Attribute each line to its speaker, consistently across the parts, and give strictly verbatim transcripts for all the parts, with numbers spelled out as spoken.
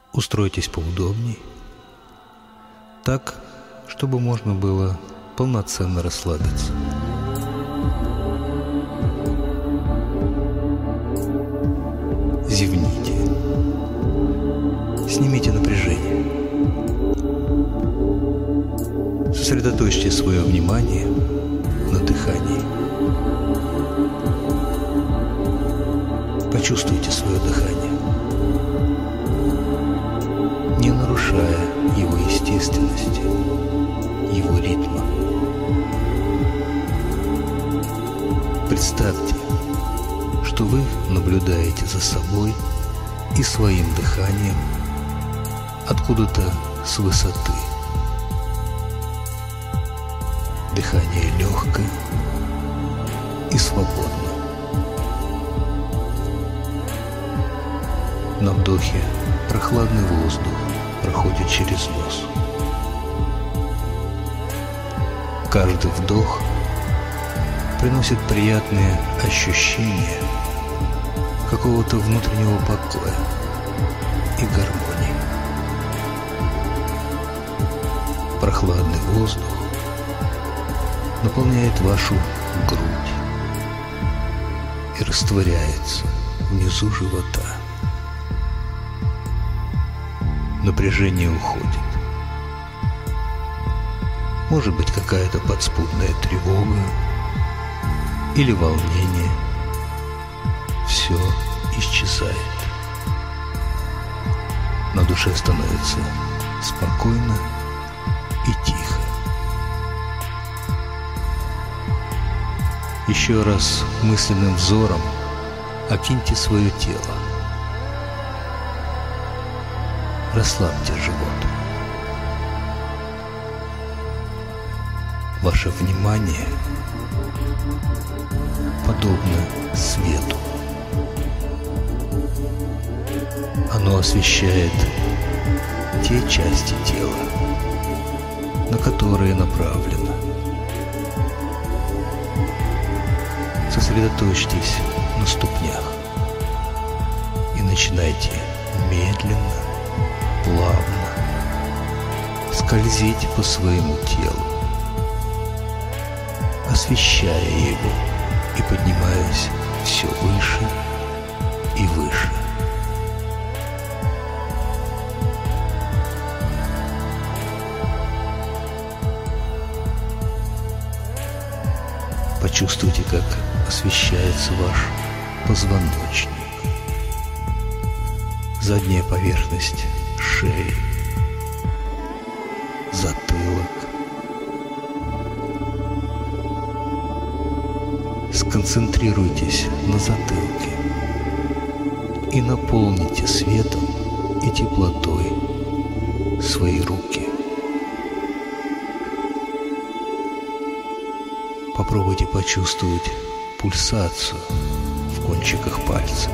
Speaker 1: Устройтесь поудобней, так, чтобы можно было полноценно расслабиться. Зевните. Снимите напряжение. Сосредоточьте свое внимание на дыхании. Почувствуйте свое дыхание, не нарушая его естественности, его ритма. Представьте, что вы наблюдаете за собой и своим дыханием откуда-то с высоты. Дыхание легкое и свободное. На вдохе прохладный воздух проходит через нос. Каждый вдох приносит приятные ощущения какого-то внутреннего покоя и гармонии. Прохладный воздух наполняет вашу грудь и растворяется внизу живота. Напряжение уходит. Может быть, какая-то подспудная тревога или волнение. Все исчезает. На душе становится спокойно и тихо. Еще раз мысленным взором окиньте свое тело. Расслабьте живот. Ваше внимание подобно свету. Оно освещает те части тела, на которые направлено. Сосредоточьтесь на ступнях и начинайте медленно, плавно скользить по своему телу, освещая его и поднимаясь все выше и выше. Почувствуйте, как освещается ваш позвоночник, задняя поверхность шеи, затылок. Сконцентрируйтесь на затылке и наполните светом и теплотой свои руки. Попробуйте почувствовать пульсацию в кончиках пальцев.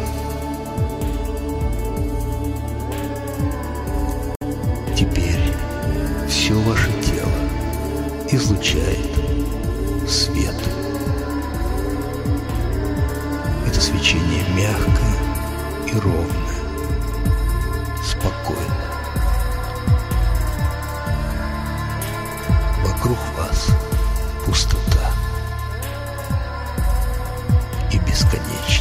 Speaker 1: Теперь все ваше тело излучает свет. Это свечение мягкое и ровное, спокойно. Вокруг вас пустота и бесконечность.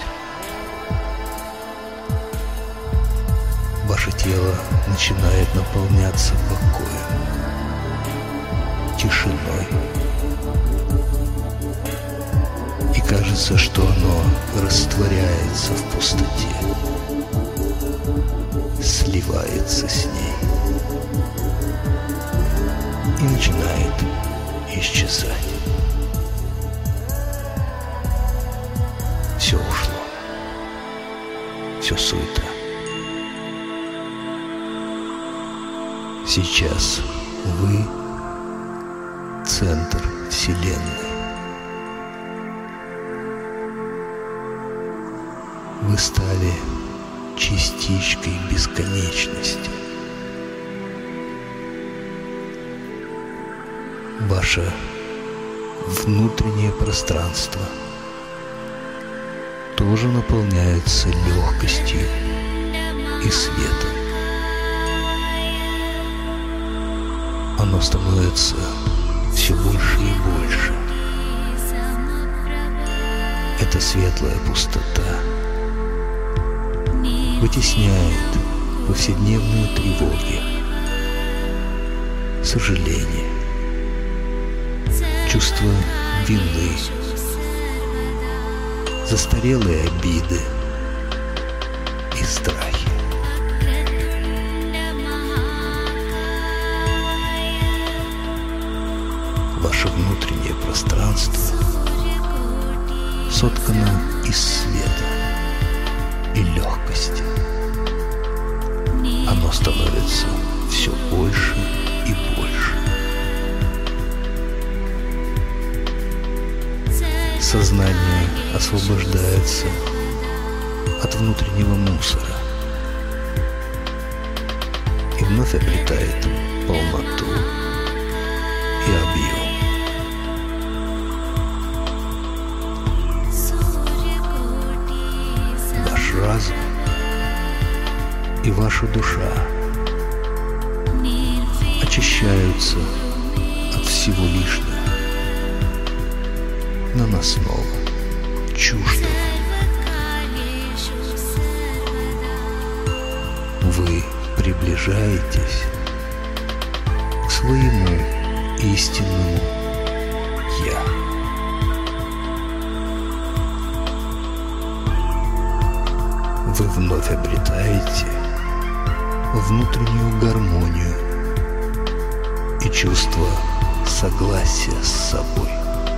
Speaker 1: Ваше тело начинает наполняться покоем, тишиной. И кажется, что оно растворяется в пустоте, сливается с ней и начинает исчезать. Все ушло. Все суета. Сейчас вы — центр Вселенной. Вы стали частичкой бесконечности. Ваше внутреннее пространство тоже наполняется легкостью и светом. оно становится все больше и больше. Эта светлая пустота вытесняет повседневные тревоги, сожаления, чувство вины, застарелые обиды и страхи. Ваше внутреннее пространство соткано из света и легкости. Оно становится все больше и больше. Сознание освобождается от внутреннего мусора и вновь обретает полноту и объем. Ваш разум и ваша душа очищаются от всего лишнего, наносного, чуждого. Вы приближаетесь к своему истинному «Я». Вы вновь обретаете внутреннюю гармонию и чувство согласия с собой.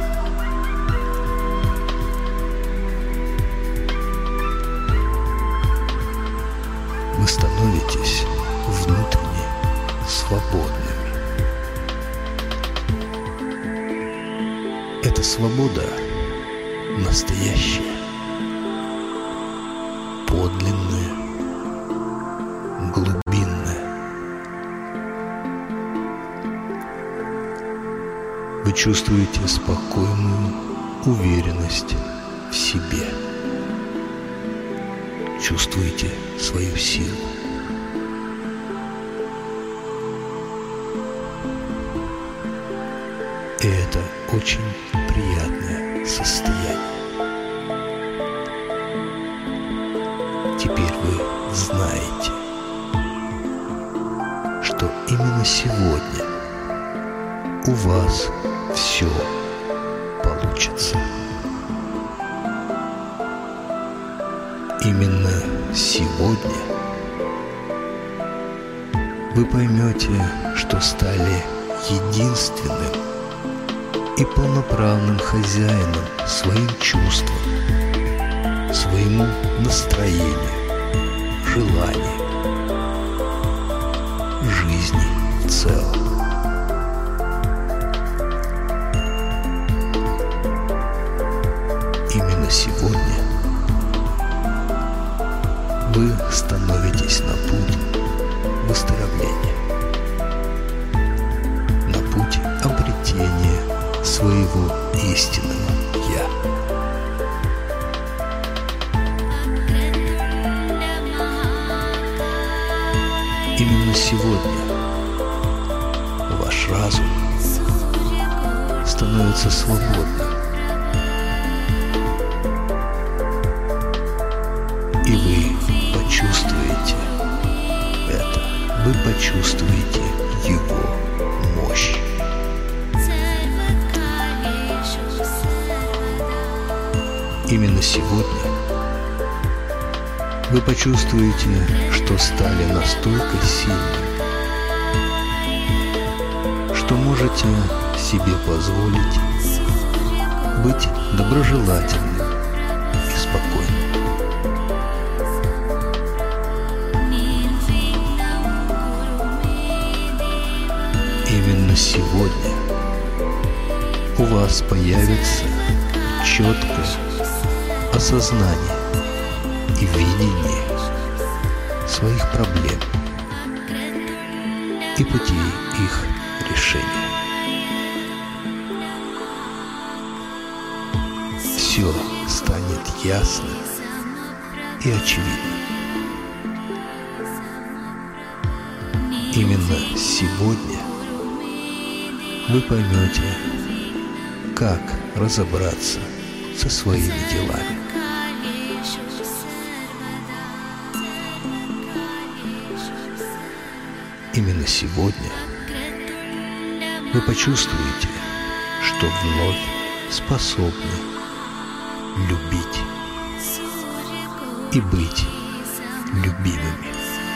Speaker 1: Вы становитесь внутренне свободными. Эта свобода настоящая, подлинная, глубинная. Вы чувствуете спокойную уверенность в себе. Чувствуете свою силу. И это очень приятное состояние. Теперь вы знаете, что именно сегодня у вас все получится. Именно сегодня вы поймете, что стали единственным и полноправным хозяином своим чувствам, своему настроению, желанию, жизни в целом. Именно сегодня вы становитесь на путь выздоровления, на путь обретения своего истинного «Я». Именно сегодня ваш разум становится свободным, и вы почувствуете это, вы почувствуете его мощь. Именно сегодня вы почувствуете, что стали настолько сильными, что можете себе позволить быть доброжелательным и спокойным. Именно сегодня у вас появится четкое осознание и видение своих проблем и путей их решения. Все станет ясным и очевидным. Именно сегодня вы поймете, как разобраться со своими делами. Именно сегодня вы почувствуете, что вновь способны любить и быть любимыми.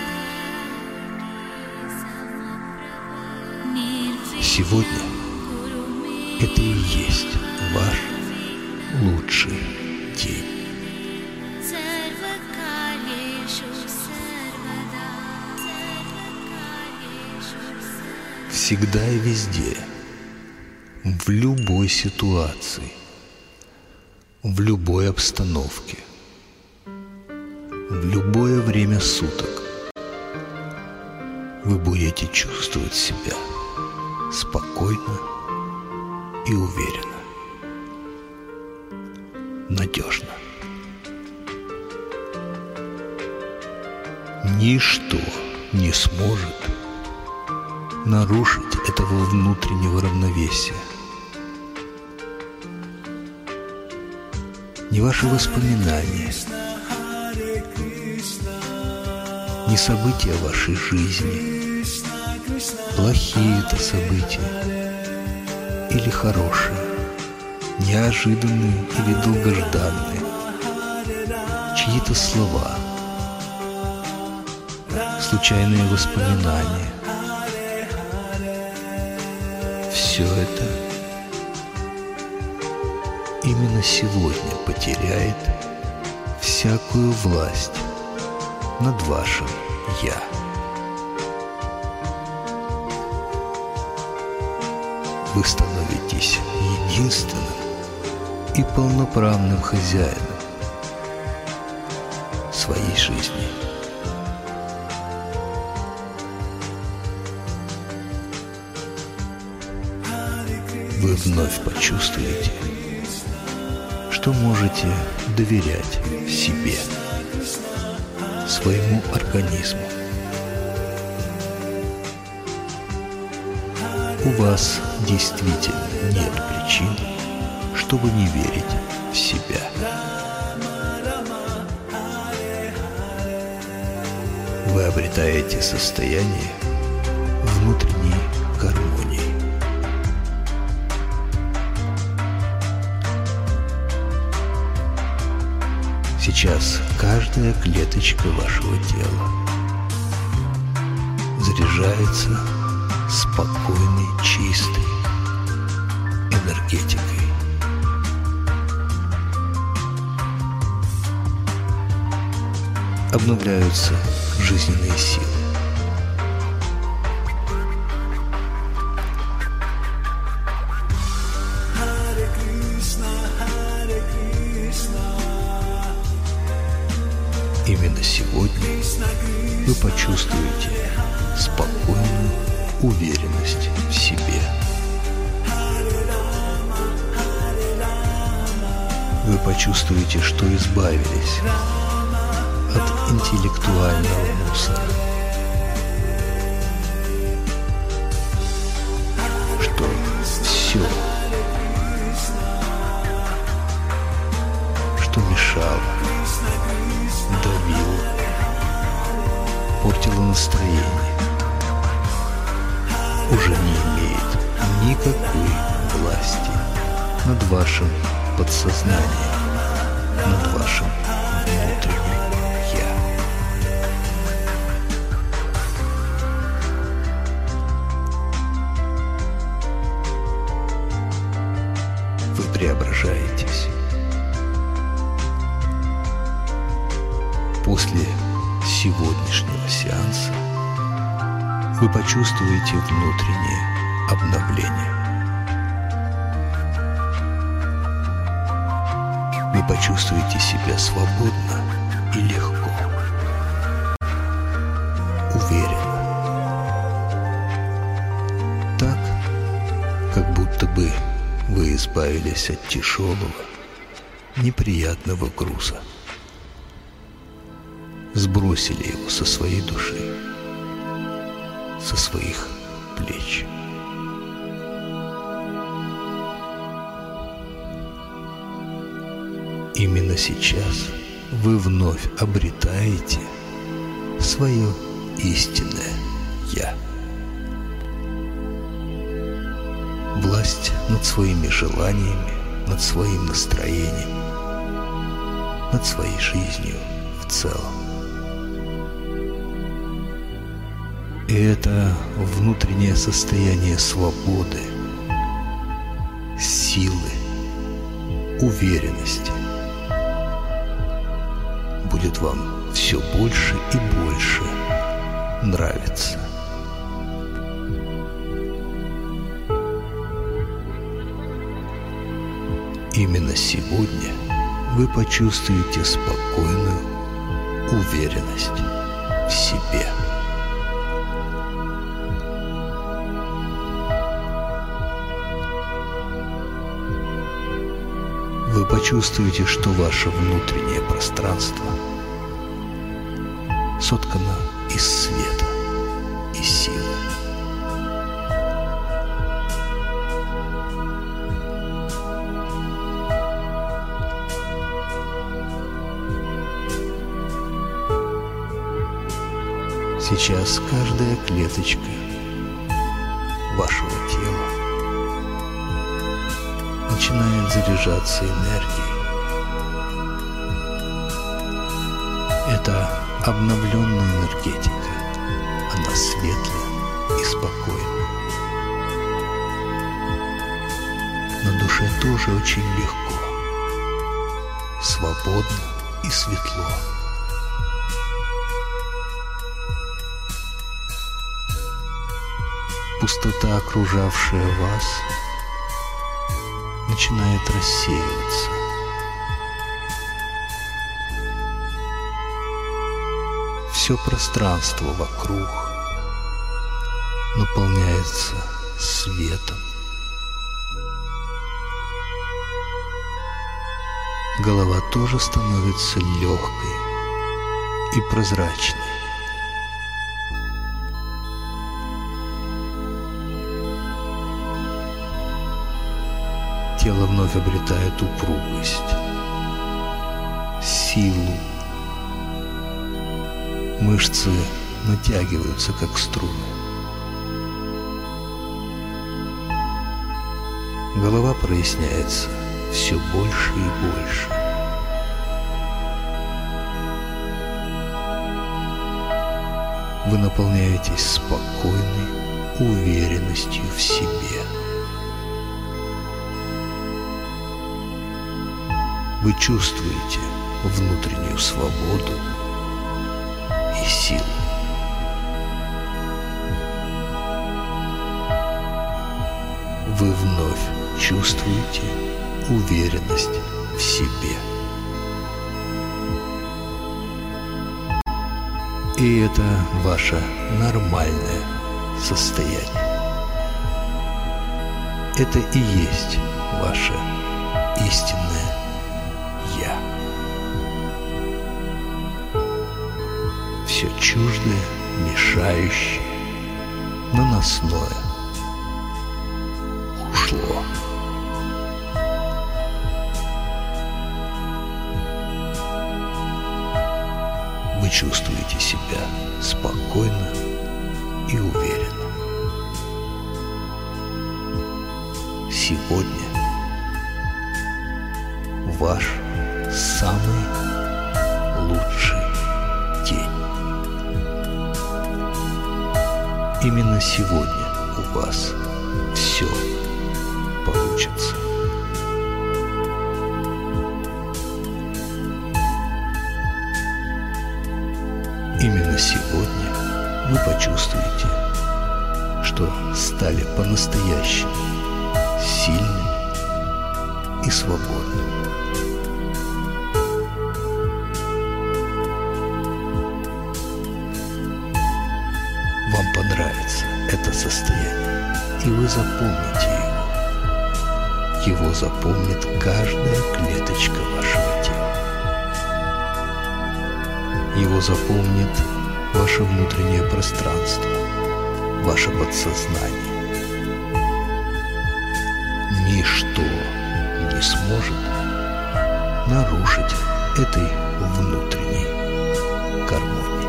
Speaker 1: Сегодня это и есть ваш лучший день. Всегда и везде, в любой ситуации, в любой обстановке, в любое время суток вы будете чувствовать себя спокойно и уверенно, надежно. Ничто не сможет нарушить этого внутреннего равновесия. Ни ваши воспоминания, ни события вашей жизни, плохие это события или хорошие, неожиданные или долгожданные, чьи-то слова, случайные воспоминания. Все это именно сегодня потеряет всякую власть над вашим «Я». Вы становитесь единственным и полноправным хозяином своей жизни. Вы вновь почувствуете, что можете доверять себе, своему организму. У вас действительно нет причин, чтобы не верить в себя. Вы обретаете состояние внутренней гармонии. Сейчас каждая клеточка вашего тела заряжается спокойной, чистой энергетикой. Обновляются жизненные силы. Именно сегодня вы почувствуете спокойную уверенность в себе. Вы почувствуете, что избавились от интеллектуального мусора, что все, что мешало, давило, портило настроение, уже не имеет никакой власти над вашим подсознанием, над вашим внутренним «Я». Вы преображаетесь. После сегодняшнего сеанса вы почувствуете внутреннее обновление. Вы почувствуете себя свободно и легко, уверенно. Так, как будто бы вы избавились от тяжелого, неприятного груза. Сбросили его со своей души, со своих плеч. Именно сейчас вы вновь обретаете свое истинное «Я». Власть над своими желаниями, над своим настроением, над своей жизнью в целом. И это внутреннее состояние свободы, силы, уверенности будет вам все больше и больше нравиться. Именно сегодня вы почувствуете спокойную уверенность в себе. Вы почувствуете, что ваше внутреннее пространство соткано из света и силы. Сейчас каждая клеточка вашего тела начинает заряжаться энергией. Это обновленная энергетика. Она светлая и спокойная. На душе тоже очень легко, свободно и светло. Пустота, окружавшая вас, начинает рассеиваться. Все пространство вокруг наполняется светом. Голова тоже становится легкой и прозрачной. Тело вновь обретает упругость, силу. Мышцы натягиваются, как струны. Голова проясняется все больше и больше. Вы наполняетесь спокойной уверенностью в себе. Вы чувствуете внутреннюю свободу и силу. Вы вновь чувствуете уверенность в себе. И это ваше нормальное состояние. Это и есть ваше истинное «Я». Все чуждое, мешающее, наносное ушло. Вы чувствуете себя спокойно и уверенно. Сегодня ваш самый лучший день. Именно сегодня у вас все получится. Именно сегодня вы почувствуете, что стали по-настоящему сильными и свободными. Вам понравится это состояние, и вы запомните его. Его запомнит каждая клеточка вашего тела. Его запомнит ваше внутреннее пространство, ваше подсознание. Ничто не сможет нарушить этой внутренней гармонии.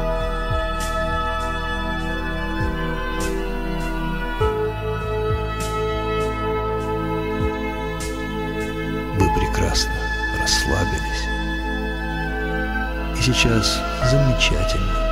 Speaker 1: Вы прекрасно расслабились. И сейчас замечательно